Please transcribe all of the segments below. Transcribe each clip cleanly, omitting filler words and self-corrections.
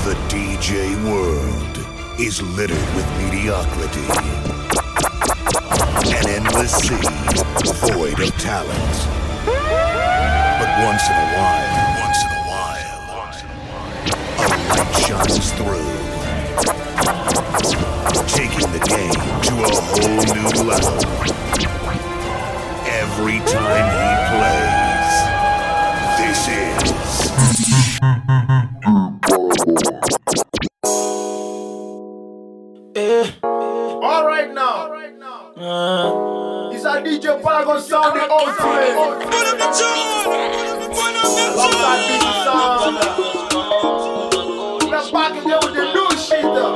The DJ world is littered with mediocrity. An endless sea, void of talent. But once in a while, a light shines through, taking the game to a whole new level. Every time he plays, this is all right now. It's a DJ Paragon sound the ultimate. Alongside Big Sound. We're back in there with the new shit though.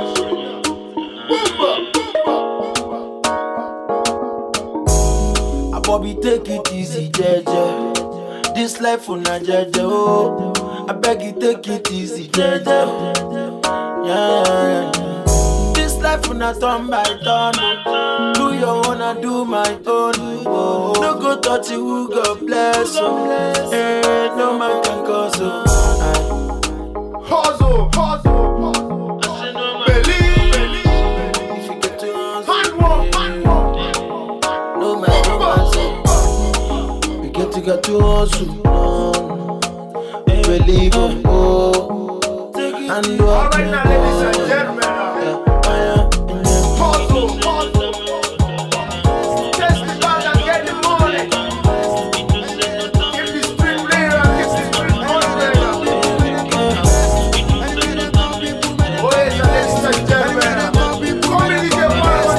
Bobby, take it easy, Jeje. This life for na Jeje, oh. I beg you, take it easy, Jeje. Yeah. This life for na turn by turn. Do your own, I do my own. Oh. No go touch you, who God bless. Hey, no man can cause you. Hustle. Believe. If you get to us, Handwork. no man can cause you. You get to hustle. Believe, oh. And do All right now, ladies and gentlemen. Hustle. Test the bag and get the money. Give the street later, give the street money later. Oh yes, ladies and gentlemen. Come in, DJ Paragon.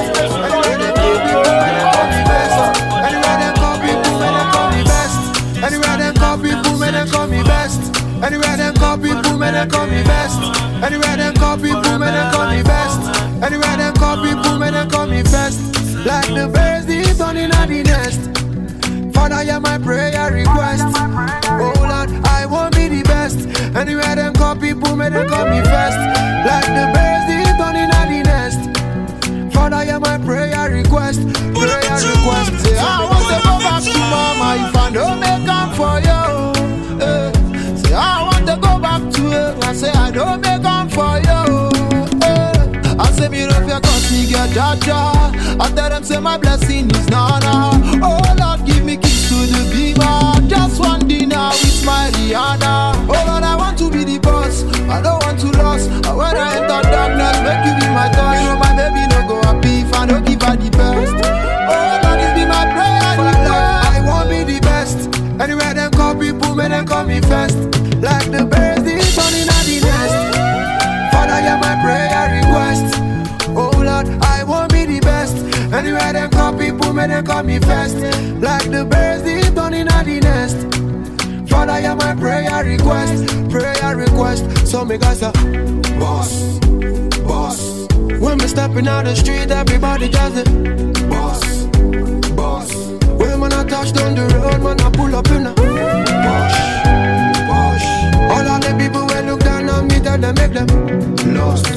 Anywhere them call people, may they call me best. Anywhere them call people, may they call me best. Anywhere them call people, may they call me best. Anywhere them call people, may they call me best. Anywhere them call people, may they call me best. Like the birds, the sun in the nest. Father, hear my prayer request. Oh Lord, I won't be the best. Anywhere them call people, may they call me first. Like the birds, the sun in the nest. Father, hear my prayer request. Say, I want to go back to mama if I don't make up for you. Say, I want to go back to her. I say, I don't make up for you. I say, me love you cause me get jaja. I tell them, say, my blessing is nana. Oh Lord, give me keys to the beamer. Just one dinner with my Rihanna. Oh Lord, I want to be the boss. I don't want to lose. When I enter darkness, make you be my toy. You know my baby no go happy if I don't give her the best. Oh Lord, this be my prayer. I won't be the best. Anywhere them call people, may they call me first. Like the birds, the sun in the nest. Father, hear my prayer request. Oh Lord, I won't be the best. Anywhere them call people, may they call me first. Like the birds, the sun in the nest. Father, hear my prayer request. So me guys say, boss. When me stepping out the street, everybody just say, boss. When man I touch down the road, man I pull up in a Posh. All of the people will look down on me, tell them make them lost.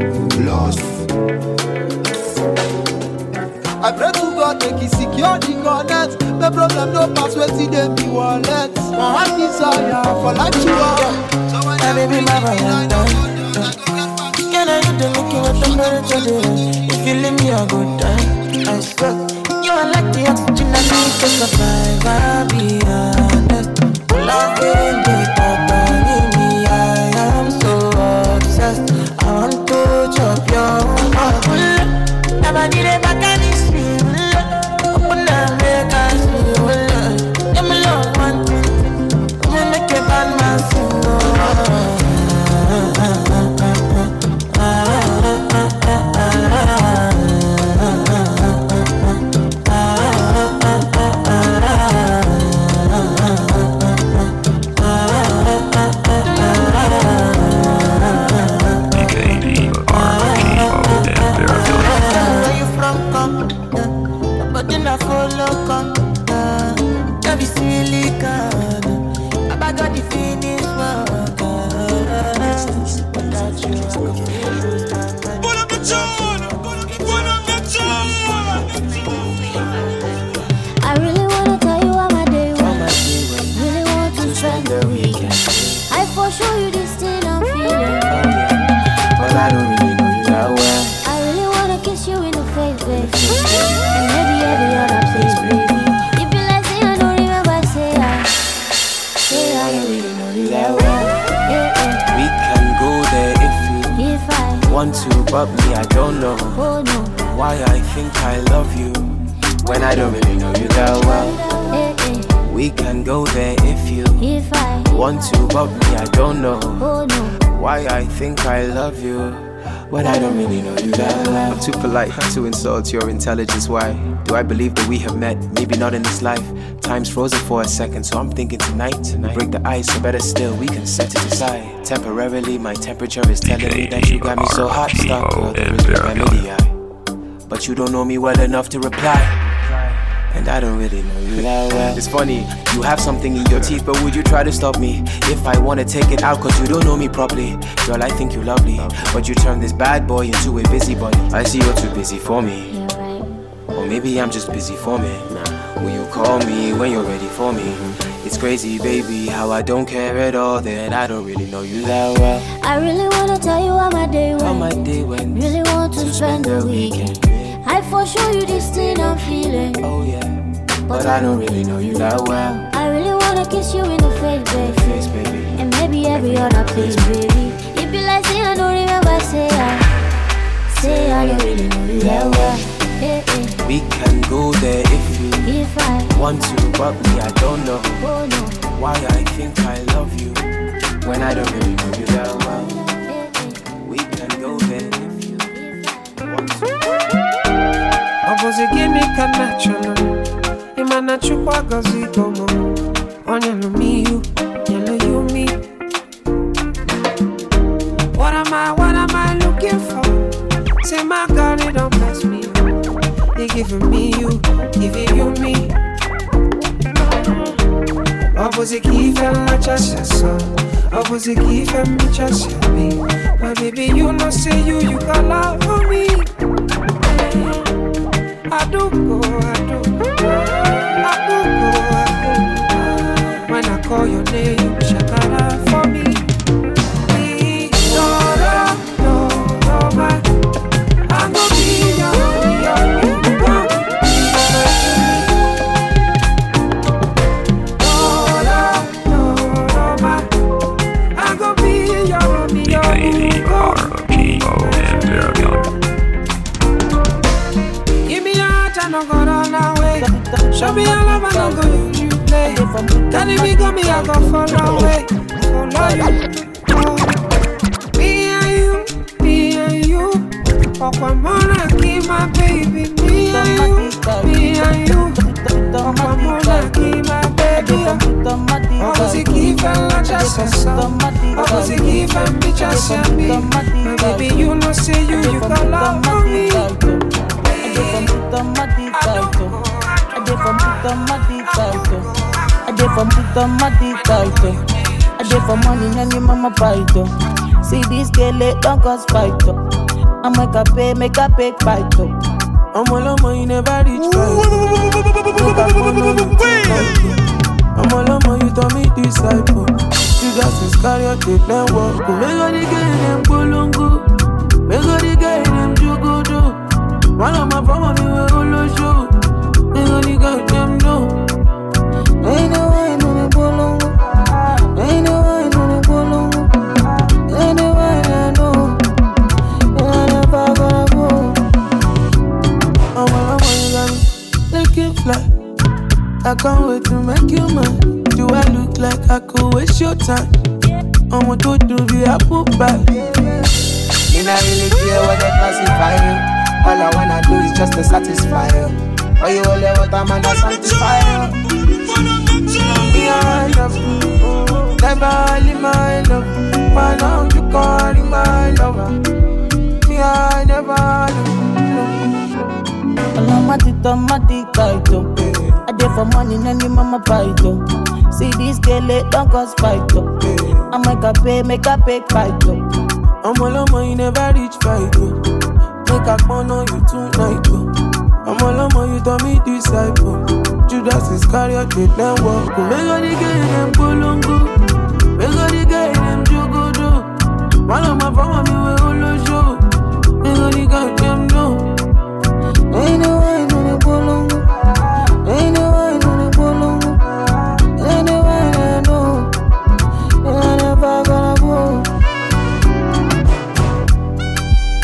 I pray to God make he secure the connect. The problem no pass where see them be wallet. My heart desire for like you are. Hey, baby, my brother. Can I hit the looking with temperature there? If you leave me a good time, I swear. You are like the oxygen I need to survive. I'll be honest. Loving the thought of me, I am so obsessed. I want to chop your heart. Never need a back and it's real. Open up, make us feel. Give me love one thing. Come and make a bad man sing. I really wanna tell you how my day went. Really want to spend the weekend. I for sure you this thing I'm feeling. want to, but me, I don't know. Oh no. Why I think I love you when I don't really know you that well. We can go there if you want to, but me, I don't know. Oh no. Why I think I love you when I don't really know you that well. I'm too polite to insult your intelligence. Why do I believe that we have met? Maybe not in this life. Time's frozen for a second, so I'm thinking tonight we break the ice, or better still, we can set it aside. Temporarily, my temperature is telling me that you got me so hot, stuck, girl, there is no remedy. But you don't know me well enough to reply, and I don't really know you that well. It's funny, you have something in your teeth, but would you try to stop me if I wanna take it out? Cause you don't know me properly. Girl, I think you're lovely, but you turn this bad boy into a busybody. I see you're too busy for me, or maybe I'm just busy for me. Will you call me when you're ready for me? It's crazy, baby, how I don't care at all, that I don't really know you that well. I really wanna tell you how my day went. How my day went. Really want to spend the weekend. I for sure you this thing I'm feeling. Oh yeah, but I don't really know you that well. I really wanna kiss you in the face, baby. And maybe every other place, baby. It be like say I don't remember, say I don't really know you that well. We can go there if you want to, but me, I don't know. Oh no. Why I think I love you when I don't really know you that well. We can go there if you want to. I was a gimmick and natural. Imana chukwa gazi gomo. Onyalo me you, yellow you me. What am I looking for? Say my God, it don't bless me. They giving me you, giving you me. Opposite and my chest, opposite and my chest, me. My baby, you know, say you got love for me. I do go. When I call your name, you shakara for me. I'm gonna be your show me all love and I'll go use you play. Carry me, go me, I'll go follow away. Follow you. Oh. Me and you. Okwamona, keep my baby. Me and you. Okwamona, keep my baby. Opposite keep and watch us. Opposite keep and bitch us and me. My baby, you know say you got love for me. I did for money, and your mama fight. See this girl, don't cause fight. I make a pay fight. I'm all on you never reach fight. I'm all on you told me disciple. You just carry your tape and walk. Make all the girl them bolongo. Make all the girl them jugodo. One of my family will all show. Make all the girl them know. Ain't no way no the bolongo. Ain't no way no the bolongo. Ain't no way I know. And I never gonna go. I'm all on you got me. Make it fly. I can't wait to make you mine. Do I look like I could waste your time? I'm a to do the apple pie. Me not really care what they classify you. All I wanna do is just to satisfy you. Oh, you only want a man to satisfy you. Me I love you, never only my love. Why now you calling my lover? Me I never love you. I'm a tight. I did for money, and your mama fight. See this girl, don't cause fight. I make a pay fight. I'm all on you never reach fight. Make a phone on you tonight. I'm all on you told me disciple. Judas Iscariot did not walk. Make all the girl them bolongo. Make all the girl them jugodo. One of my family will all show. Make all the girl them know. Ain't no way no the bolongo. Ain't no way no the bolongo. Ain't no way I know. And I never gonna go.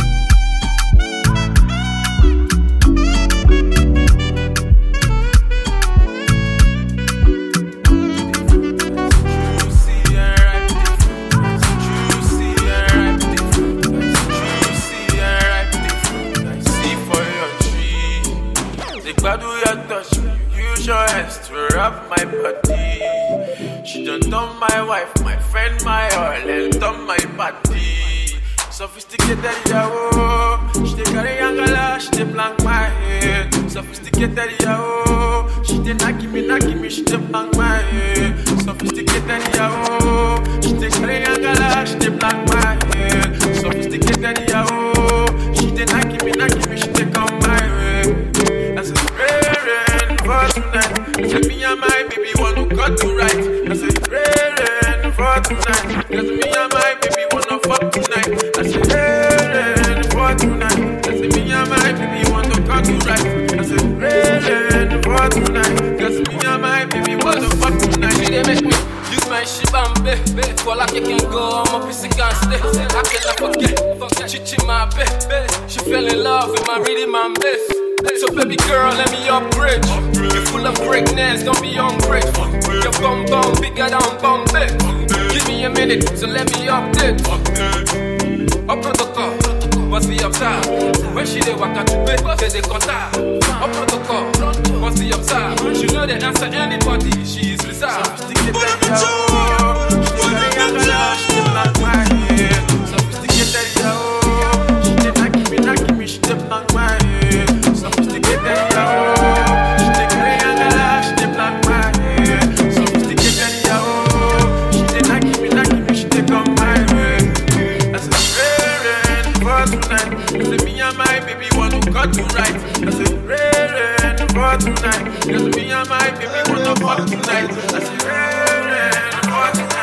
my body. She done my wife, my friend, my all, and done my body. Sophisticated, yo. She dey carry angala, she dey blank my head. Sophisticated, yo. She dey knock me, she dey blank my head. Sophisticated, yo. She dey carry angala, she dey blank my head. Sophisticated, yo. She dey knock me, she dey come my way. I said, rain for tonight. I said, me and my baby wanna cut to right. I said, rain for tonight. Cause me and my baby wanna fuck tonight. I said, rain for tonight. I said, me and my baby wanna cut to right. I said, rain for tonight. Cause me and my baby wanna fuck tonight. She dey make me use my shibambe. For like you can go, I'm a pussy can't stay. I cannot forget Chichi my baby. She fell in love with my rhythm and bass. So baby girl, let me upgrade. You full of greatness, don't be ungrateful. Your bum bigger than Bombay. Give me a minute, so let me update. Up protocol, must be upside. When she dey walk out to bed, say they contact. Up protocol, must be upside. She know they answer anybody, she is reserved. Sophisticated, yo. She dey knock my head. Sophisticated, yo. She dey knock me, she dey knock my head. Sophisticated, yo. She dey carry angala, she dey block my head. Sophisticated, yo. She dey knock me, she dey come my way. I said, rain for tonight. I said, me and my baby wanna cut to right. I said, rain for tonight. Cause me and my baby wanna fuck tonight. I said, rain for tonight.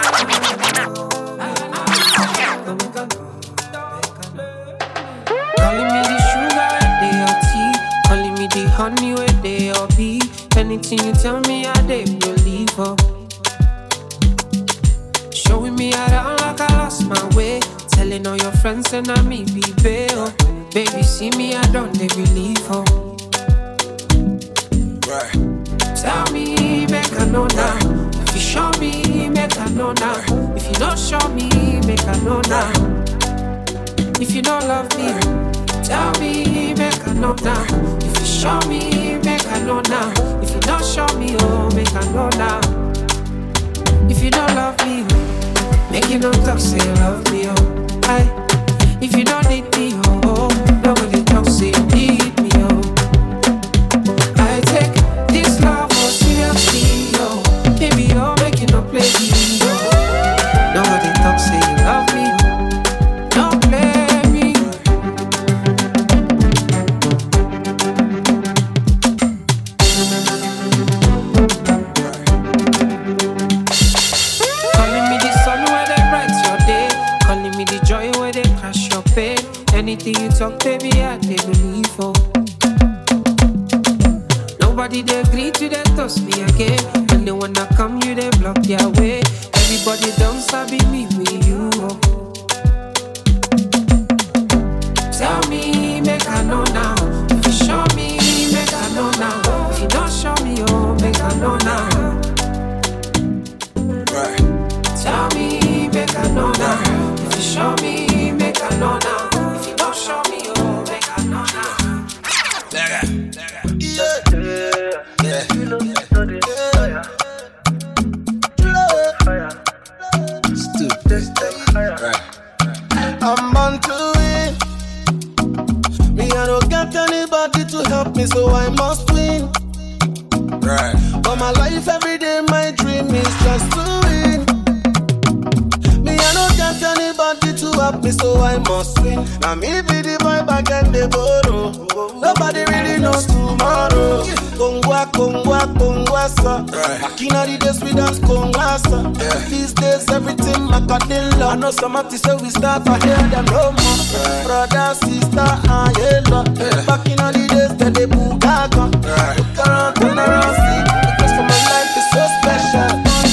Calling me the sugar where they are tea. Calling me the honey where they are bee. Anything you tell me, I dey believe her. Showing me around like I lost my way. Telling all your friends and I me be bail. Baby, see me, I don't they believe her. Right. Tell me, make I know now. If you show me, make I know now. If you don't show me, make I know now. If you don't love me, tell me, make I know now. If you show me, make I know now. If you don't show me, oh, make I know now. If you don't love me, make you don't talk, say you love me, oh. Aye. If you don't need me, oh, nobody talk, say you need me, oh. I take this love more seriously, oh. Baby, oh, make you not play me, oh. Nobody talk, say you love me, oh. Don't play. Anything you talk, baby, I they believe for. Nobody they agree to that toss me again. When they wanna come, you they block their way. Everybody don't sabi me with you. Oh. Tell me, make I know now. If you show me, make I know now. If you don't show me, oh, make I know now. Right. Tell me, make I know now. If you show me, make I know now. Show me, oh, make I know now. Yeah. Stupid. Right. I'm born to win. Me, I don't get anybody to help me, so I must win. Right. But my life every day, my dream is just to win. Me, I don't get anybody to help me, so I must win. Now me be the boy back and the borrow. Nobody really knows tomorrow. Kongwa, sir. Back in the days we dance Kongwa, sir. These days everything Macadilla. I know some artists say we start ahead and no more. Brother, sister, and yellow. Back in the days they boogaga. Look around, turn around, see. Because for my life is so special.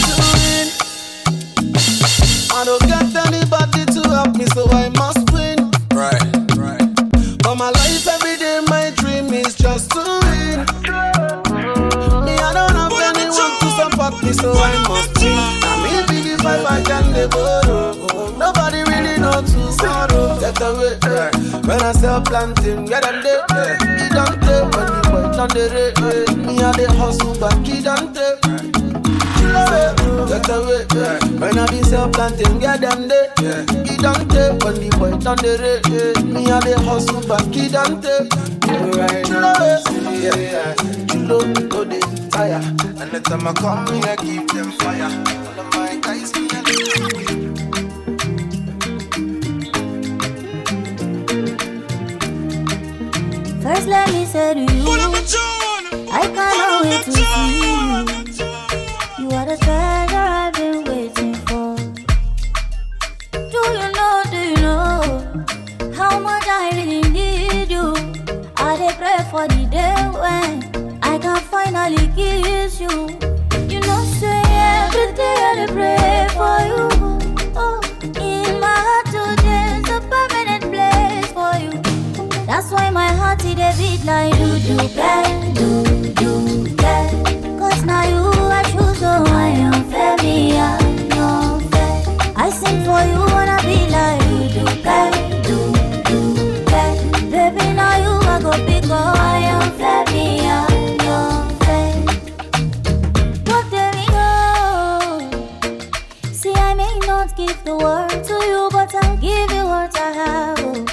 I don't get anybody to help me, so I must win. Right. But my life every day, my dream is just to win. Me, I don't have anyone to support me, so I must win. I mean, be the vibe I can borrow. Nobody really knows tomorrow. Get away, when I sell planting, get on the he don't take when you wait on the rate. Me, I the hustle, but he don't take. get away. When I be self-planting, get them there. He don't take when the boy done the rate. Me and the hustle back, he don't take. Right now, Chulo, go they tire. And the time I come, me I keep them fire. All of my guys, me First let me say to you, I can't wait to see you. You are the treasure I've been waiting for. Do you know how much I really need you? I dey pray for the day when I can finally kiss you. You know say every day I dey pray for you. Oh, in my heart today's a permanent place for you. That's why my heart it a beat like do get. Cause now you I choose, so I am fair, me I am fair. I sing for you wanna be like do get. Baby now you I go big, oh I am fair, me I am fair. What there we go. See I may not give the world to you, but I'll give you what I have. Oh.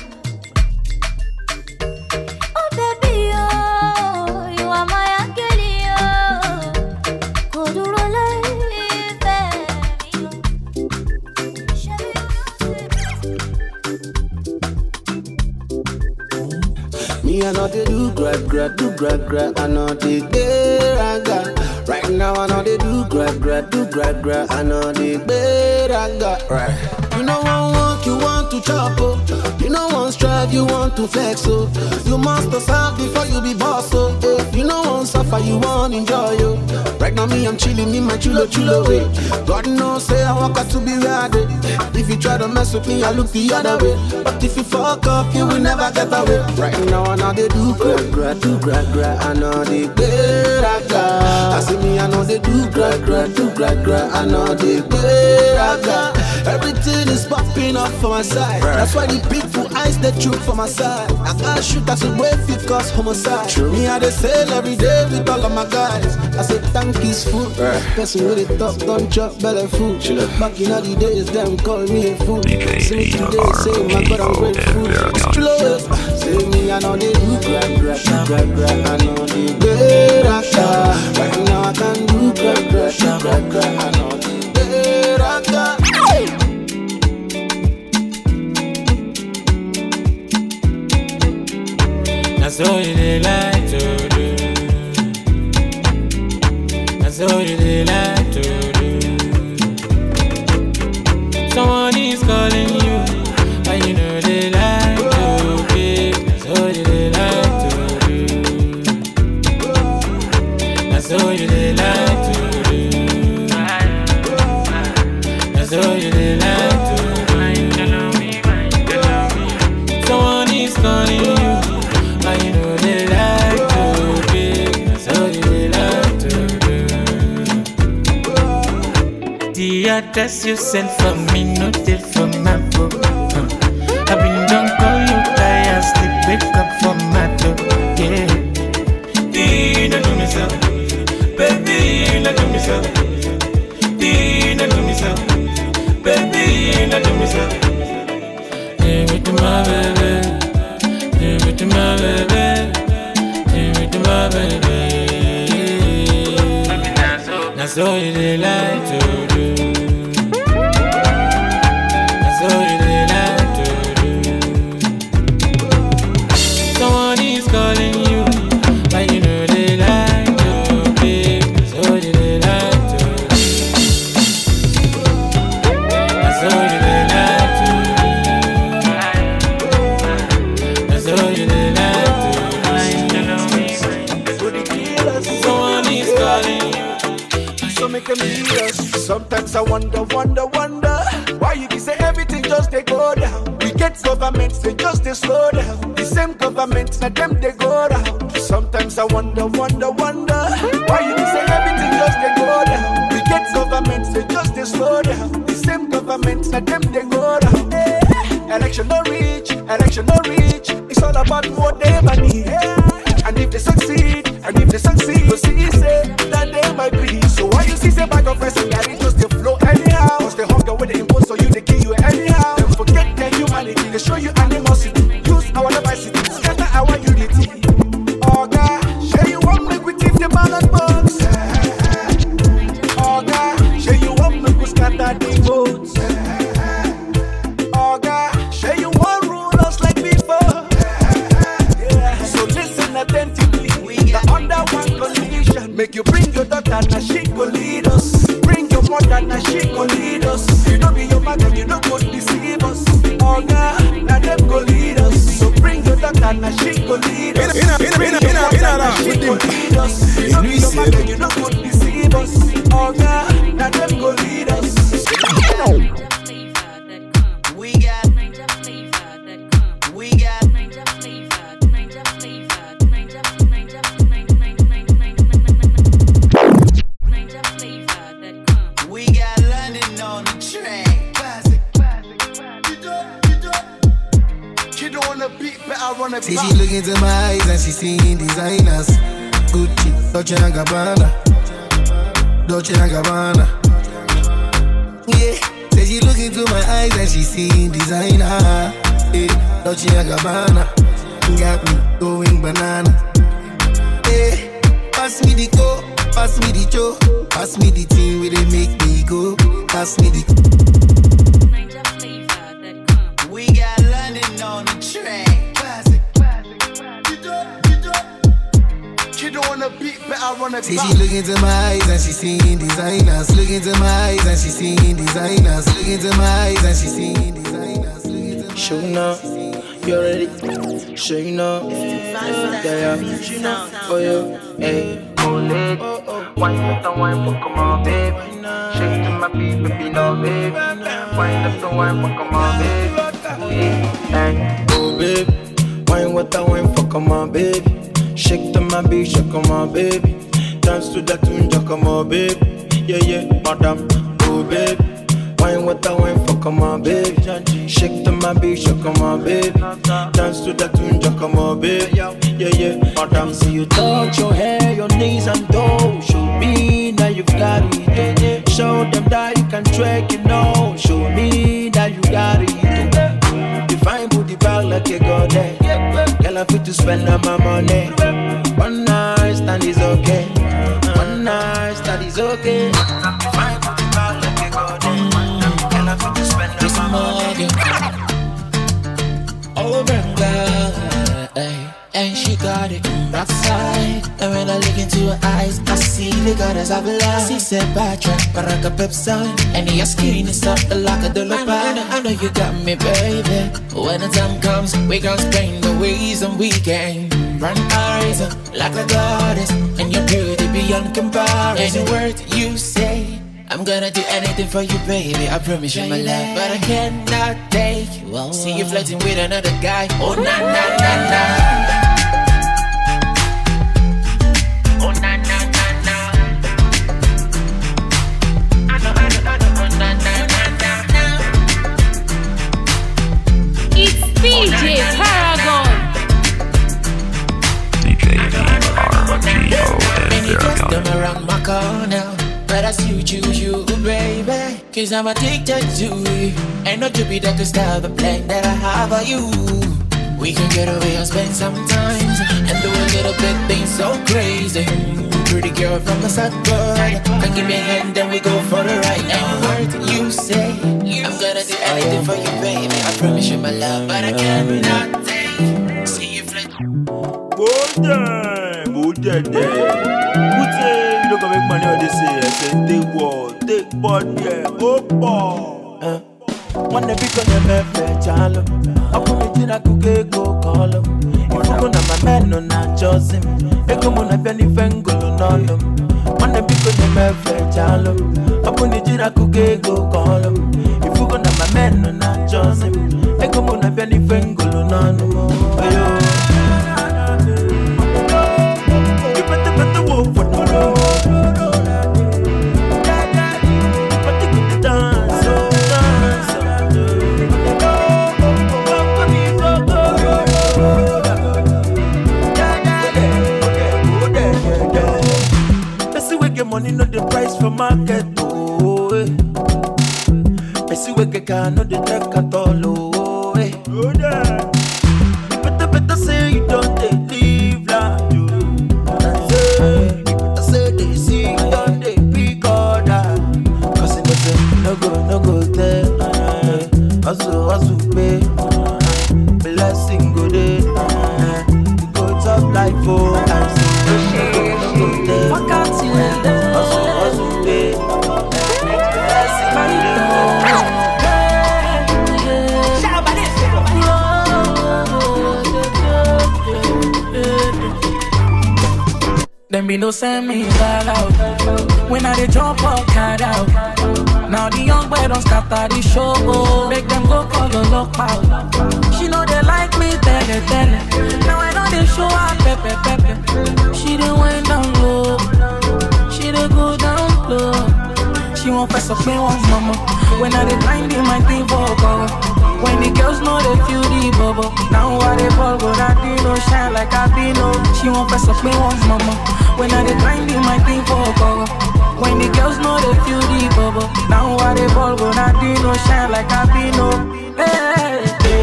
I know they do gra. I know they beraga. Right now I know they do gra. I know they beraga. Right. You know one walk, you want to chop, oh. You know one strive, you want to flex, oh. You must serve before you be boss, oh. You know one suffer, you want enjoy, oh. Right now me I'm chilling in my chulo way. God knows say I walk out to be ready. If you try to mess with me, I look the other way. But if you fuck up, you will never get away. Right now I know they do gra. I know they beraga. I see me, I know they do gra. I know they beraga. Everything is popping up for my side. That's why the people eyes the truth for my side. I can't shoot as a way fit cause homicide. Me I dey sell every day with all of my guys. I say thank is food. Person with the top don't chop belly food. Back in all the days them call me a fool. See me today say my God I'm grateful. Slow. Say me I know they do gra. I know they beraga. Right now I can do gra. I know they beraga. That's all you like to do. That's all you like to do. Someone is calling you, and you know they like to be. That's all you like to do. That's all you like to do. That's all you like to do. Someone is calling you. You know they like to be, so they like to do. The address you send for me, not it for my book. I've been done call you tired, sleep, wake up for my door. Yeah. Dina do me so, baby, Dina do me so. Dina do me so, baby, Dina do me so. Give it to my baby. Give it to my baby, give it to my baby. That's all you like to do. That's all you like to do. Someone is calling you, but you know they like to be. That's all you like to do. That's all you like to do. That's all you like. Sometimes I wonder why you can say everything just they go down. We get governments, they just they slow down. The same governments, now them they go down. Sometimes I wonder why you can say everything just they go down. We get governments, they just they slow down. The same governments, now them they go down. Election no reach. It's all about what they money. And if they succeed, we'll see say that they might be. So why you see say back of person that it just they show you animosity. Use our diversity, scatter our unity. Oh God, show you want me we keep the ballot box. Oh God, show you want me we scatter the votes. Oh God, show you want rule us like before. So listen attentively. The under one condition, make you bring your daughter, now she go lead us. Bring your mother, now she go lead us. You don't be your mother, you don't go deceive us. Oh God, now them go lead us. So bring your daughter, now she go lead us. Bring your mother, now she go lead us. You don't be your mother, you don't go deceive us. Oh God, now them go lead us. We got London on the track. Classic. She don't wanna beat, but I wanna See, she look into my eyes and she seeing designers. Gucci, Dolce & Gabbana. Dolce & Gabbana. Yeah. Say she look into my eyes and she seeing designer. Yeah. Dolce & Gabbana. Got me going banana. Yeah. Pass me the co, pass me the cho, pass me the thing where they make me go. Pass me the. We got London on the track. Classic. She don't wanna beat, but I wanna See, she look into my eyes and she seeing designers. Look into my eyes and she seeing designers. Look into my eyes and she seeing designers. Showing up, you already showing up. Yeah, oh yeah, hey. Wine up the wine, fuck 'em all, babe. Shake to my beat, baby, no, babe. Wine up the wine, fuck 'em all, babe. Hey, oh, babe. Wine with the wine, fuck 'em all, babe. Shake to my beat, shake 'em all, baby. Dance to that tune, jack 'em all, babe. Yeah, madam, oh, babe. Wine with the wine, fuck 'em all, babe. Shake to my beat, shake 'em all, babe. Dance to that tune, jack 'em all, babe. Yeah, madam. See you touch your hair, your knees and toes. Show me that you've got it. Show them that you can track it, no. Show me that you got it. Define booty back like a goddess. Girl, I fit to spend all my money. One night stand is okay. One night stand is okay. Define booty back like a goddess. Girl, I fit to spend all my money. Oh, God, and she got it backside. And when I look into her eyes, I see the goddess of love. She said, Patrick, Baraka Pepsi. And your skin is up like a dollar. I know you got me, baby. When the time comes, we gon' spend the ways and we can run eyes like a goddess. And your beauty beyond comparison. Any word you say, I'm gonna do anything for you, baby. I promise you my love, but I cannot take you. See you flirting with another guy. Oh, na na na na. Oh, na na na na. I know. Oh, na na na na. It's DJ Paragon. DJ RGO Many girls come around my corner, but I still choose you, baby. Cause I'm addicted to you. Ain't no to be that to stop the plan that I have for you. We can get away and spend some time and do a little bit things so crazy. Pretty girl from the suburb, can give me a hand then we go for the ride. Any word you say, I'm gonna do anything for you, baby. I promise you my love, but I cannot take. See you flit. You don't make money on this year. Say take what, take bond, yeah. Oh boy. One day because I'm a chalo. I put me in a cookie go call him. If you go na my man no na choose him. Eko mo na penny fengo no no. One day because I'm a chalo. I put me in a cookie go call him. If you go na my man no na choose him. Eko mo na penny fengo no no. You better walk for no no. Money not the price for market, oh. I see we can not the track at all, oh. Better say you don't take leave land, you. Better say they see you don't take big order. Cause it goes no go there. Hustle pay. Blessing go there. Go top like 4 times. No go there. Hustle pay. Blessing go there. Them be no send me that out. When I dey jump up, cat out. Now the young boy don't scatter the show. Make them go call the lock out. She know they like me, tell it. Now I know they show up, pepe. She dey went down low. She dey go down low. She won't press up me once, mama. When I dey blind in my thing for cover. When the girls know they feel the bubble. Now I dey ball, but I no shine like I be no. She won't press up me once, mama. When I dey grind in my thing for cover. When the girls know they feel the bubble. Now I dey ball, but I no shine like I be no. Hey.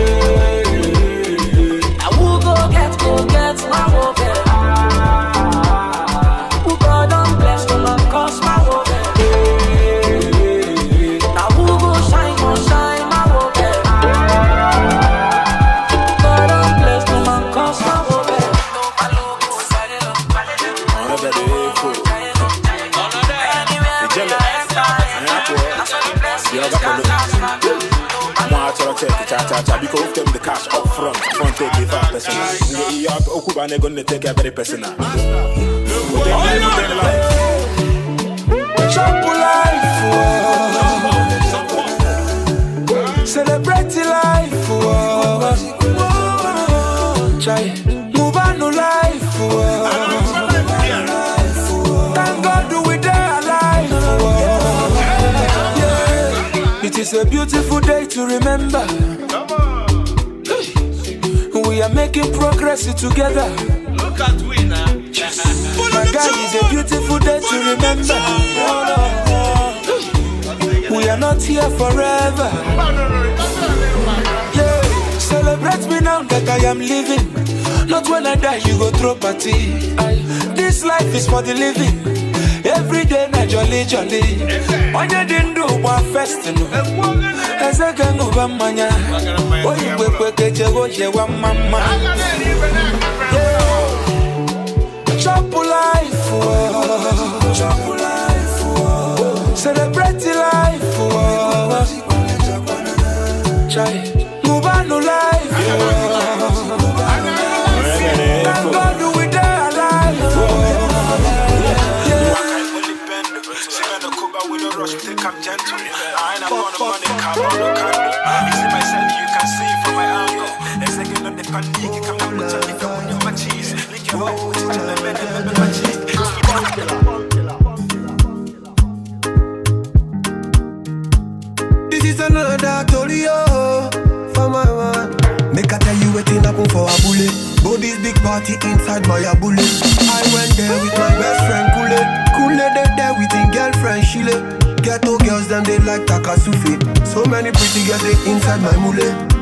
I will go get my hope. Who God don't bless to love cause my hope. I will go shine my hope. Because them the cash up front take it 5%. You have Okuba gonna take it very personal. Chop life, celebrate life, try move on to life. Thank God we there alive. It is a beautiful day to remember. We are making progress together. Look at we now. My God, it's a beautiful day to remember. We are not here forever. Yeah, celebrate me now that I am living. Not when I die, you go throw party. This life is for the living. Every day na jolly. When you didn't do one festival, as I can go by mania. Oh, you will get your mama. Chop life, celebrate life. Try move on to life. Thank God we there alive. We don't rush, we take up gentle. I ain't gonna money, come on, look at me. You see myself, you can see from my angle. A second of the panic, you come down with a liquor on your cheese. Lick your hope, which is in the bed and my cheese. This is another Tolio for my man. Make I tell you waiting happen for a bullet. Go this big party inside my bullet. I went there with my best friend Kule. Kule they there with his girlfriend Shile. Ghetto girls them they like Takasufi. So many pretty girls they inside my mule.